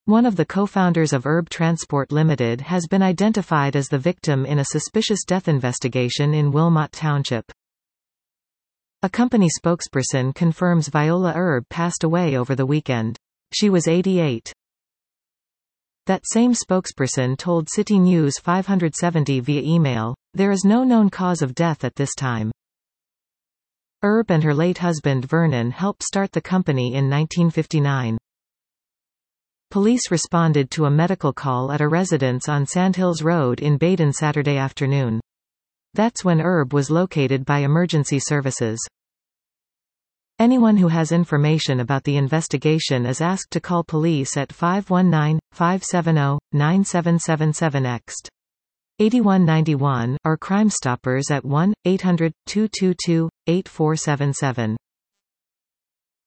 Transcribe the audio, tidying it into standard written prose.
One of the co-founders of Herb Transport Limited has been identified as the victim in a suspicious death investigation in Wilmot Township. A company spokesperson confirms Viola Herb passed away over the weekend. She was 88. That same spokesperson told City News 570 via email, "There is no known cause of death at this time." Herb and her late husband Vernon helped start the company in 1959. Police responded to a medical call at a residence on Sandhills Road in Baden Saturday afternoon. That's when Herb was located by emergency services. Anyone who has information about the investigation is asked to call police at 519-570-9777 8191 or Crime Stoppers at 1-800-222-8477.